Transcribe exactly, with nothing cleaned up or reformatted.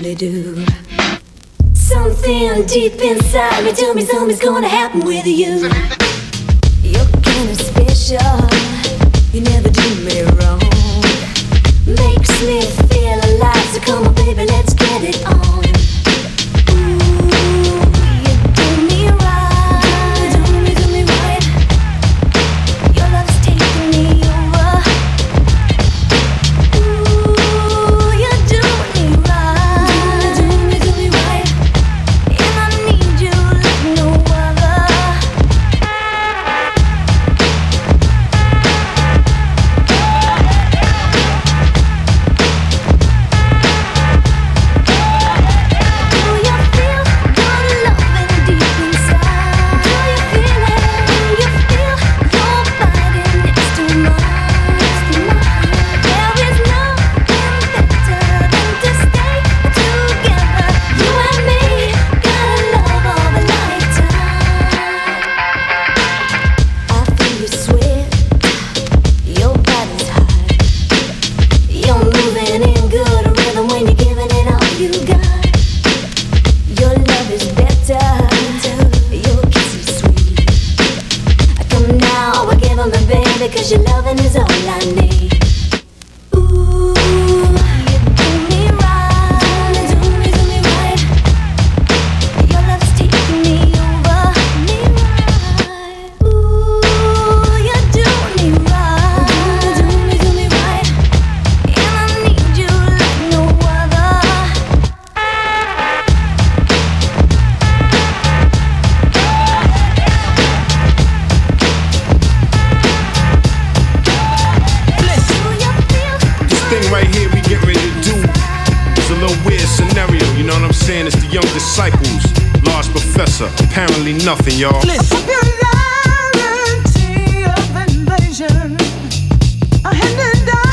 really do. Something deep inside me tell me something's gonna happen with you. You're kinda special, you never do me wrong. Makes me feel alive, so come on baby, let's get it on. Cause your loving is all I need. Ooh, you do me right, do me, do me right. Your love is taking me over, me right. Ooh, you do me right, do me, do me right. And I need you like no other. Right here we get ready to do it's a little weird scenario, you know what I'm saying? It's the young disciples, large professor, apparently nothing, y'all. Listen.